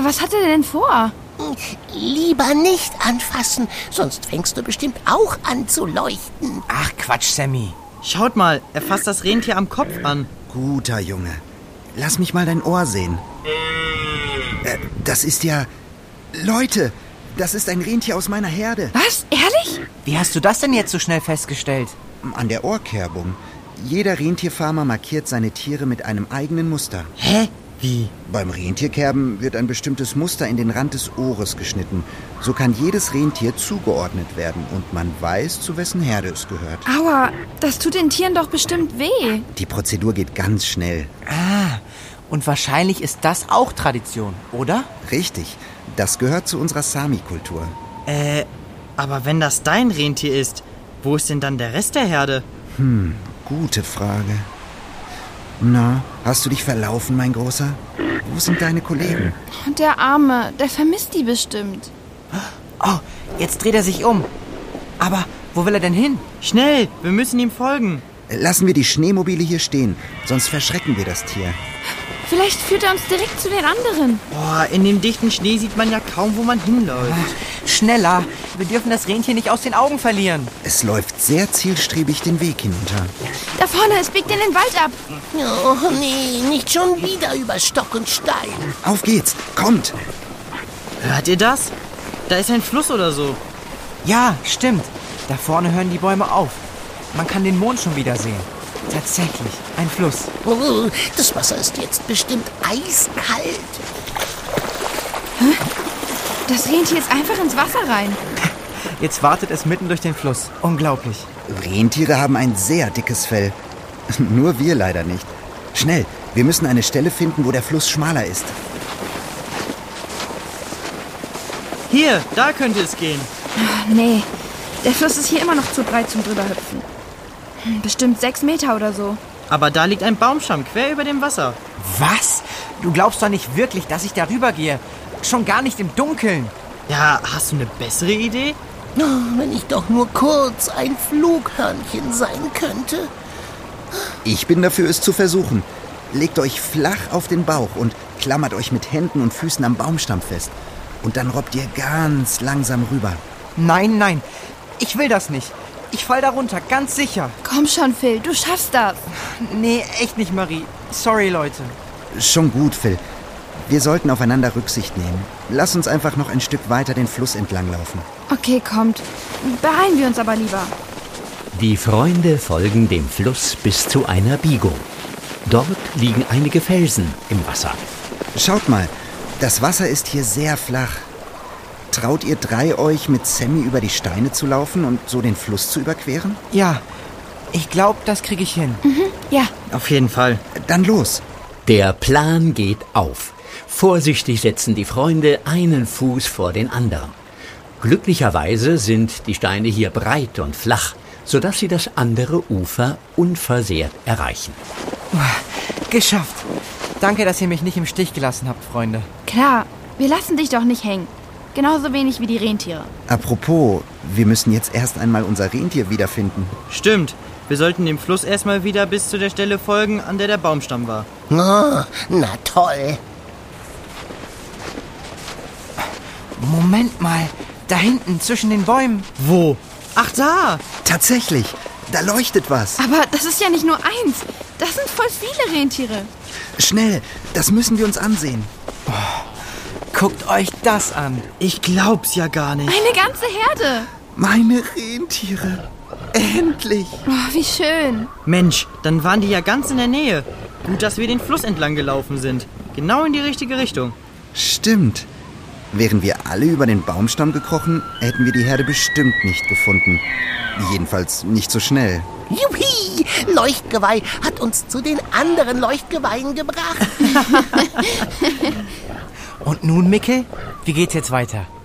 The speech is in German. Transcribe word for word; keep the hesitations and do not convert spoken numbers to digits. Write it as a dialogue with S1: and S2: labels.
S1: Aber was hat er denn vor?
S2: Lieber nicht anfassen, sonst fängst du bestimmt auch an zu leuchten.
S3: Ach, Quatsch, Sammy.
S4: Schaut mal, er fasst das Rentier am Kopf an.
S5: Guter Junge. Lass mich mal dein Ohr sehen. Äh, das ist ja... Leute, das ist ein Rentier aus meiner Herde.
S1: Was? Ehrlich?
S3: Wie hast du das denn jetzt so schnell festgestellt?
S5: An der Ohrkerbung. Jeder Rentierfarmer markiert seine Tiere mit einem eigenen Muster.
S4: Hä? Wie?
S5: Beim Rentierkerben wird ein bestimmtes Muster in den Rand des Ohres geschnitten. So kann jedes Rentier zugeordnet werden und man weiß, zu wessen Herde es gehört.
S1: Aua, das tut den Tieren doch bestimmt weh.
S5: Die Prozedur geht ganz schnell.
S3: Ah, und wahrscheinlich ist das auch Tradition, oder?
S5: Richtig, das gehört zu unserer Sami-Kultur.
S4: Äh, aber wenn das dein Rentier ist, wo ist denn dann der Rest der Herde?
S5: Hm, gute Frage. Na, hast du dich verlaufen, mein Großer? Wo sind deine Kollegen?
S1: Und der Arme, der vermisst die bestimmt.
S3: Oh, jetzt dreht er sich um. Aber wo will er denn hin?
S4: Schnell, wir müssen ihm folgen.
S5: Lassen wir die Schneemobile hier stehen, sonst verschrecken wir das Tier.
S1: Vielleicht führt er uns direkt zu den anderen.
S4: Boah, in dem dichten Schnee sieht man ja kaum, wo man hinläuft.
S3: Schneller, wir dürfen das Rentier nicht aus den Augen verlieren.
S5: Es läuft sehr zielstrebig den Weg hinunter.
S1: Da vorne, es biegt in den Wald ab.
S2: Oh nee, nicht schon wieder über Stock und Stein.
S5: Auf geht's, kommt!
S4: Hört ihr das? Da ist ein Fluss oder so.
S3: Ja, stimmt. Da vorne hören die Bäume auf. Man kann den Mond schon wieder sehen. Tatsächlich, ein Fluss.
S2: Oh, das Wasser ist jetzt bestimmt eiskalt.
S1: Hä? Das Rentier ist einfach ins Wasser rein.
S3: Jetzt wartet es mitten durch den Fluss. Unglaublich.
S5: Rentiere haben ein sehr dickes Fell. Nur wir leider nicht. Schnell, wir müssen eine Stelle finden, wo der Fluss schmaler ist.
S4: Hier, da könnte es gehen.
S1: Ach, nee, der Fluss ist hier immer noch zu breit zum drüberhüpfen. Hm, Bestimmt sechs Meter oder so.
S4: Aber da liegt ein Baumstamm quer über dem Wasser.
S3: Was? Du glaubst doch nicht wirklich, dass ich darüber gehe? Schon gar nicht im Dunkeln.
S4: Ja, hast du eine bessere Idee?
S2: Oh, wenn ich doch nur kurz ein Flughörnchen sein könnte.
S5: Ich bin dafür, es zu versuchen. Legt euch flach auf den Bauch und klammert euch mit Händen und Füßen am Baumstamm fest. Und dann robbt ihr ganz langsam rüber.
S3: Nein, nein, ich will das nicht. Ich fall da runter, ganz sicher.
S1: Komm schon, Phil, du schaffst das.
S3: Nee, echt nicht, Marie. Sorry, Leute.
S5: Schon gut, Phil. Wir sollten aufeinander Rücksicht nehmen. Lass uns einfach noch ein Stück weiter den Fluss entlang laufen.
S1: Okay, kommt. Beeilen wir uns aber lieber.
S6: Die Freunde folgen dem Fluss bis zu einer Biegung. Dort liegen einige Felsen im Wasser.
S5: Schaut mal, das Wasser ist hier sehr flach. Traut ihr drei euch, mit Sammy über die Steine zu laufen und so den Fluss zu überqueren?
S3: Ja, ich glaube, das kriege ich hin.
S1: Mhm, ja.
S4: Auf jeden Fall.
S5: Dann los.
S6: Der Plan geht auf. Vorsichtig setzen die Freunde einen Fuß vor den anderen. Glücklicherweise sind die Steine hier breit und flach, sodass sie das andere Ufer unversehrt erreichen.
S3: Geschafft. Danke, dass ihr mich nicht im Stich gelassen habt, Freunde.
S1: Klar, wir lassen dich doch nicht hängen. Genauso wenig wie die Rentiere.
S5: Apropos, wir müssen jetzt erst einmal unser Rentier wiederfinden.
S4: Stimmt. Wir sollten dem Fluss erstmal wieder bis zu der Stelle folgen, an der der Baumstamm war.
S2: Oh, na toll.
S3: Moment mal, da hinten zwischen den Bäumen.
S4: Wo? Ach, da!
S5: Tatsächlich, da leuchtet was.
S1: Aber das ist ja nicht nur eins. Das sind voll viele Rentiere.
S5: Schnell, das müssen wir uns ansehen.
S3: Guckt euch das an.
S4: Ich glaub's ja gar nicht.
S1: Eine ganze Herde.
S5: Meine Rentiere. Endlich.
S1: Oh, wie schön.
S4: Mensch, dann waren die ja ganz in der Nähe. Gut, dass wir den Fluss entlang gelaufen sind. Genau in die richtige Richtung.
S5: Stimmt. Wären wir alle über den Baumstamm gekrochen, hätten wir die Herde bestimmt nicht gefunden. Jedenfalls nicht so schnell.
S2: Juppie, Leuchtgeweih hat uns zu den anderen Leuchtgeweihen gebracht.
S3: Und nun, Mickel, wie geht's jetzt weiter?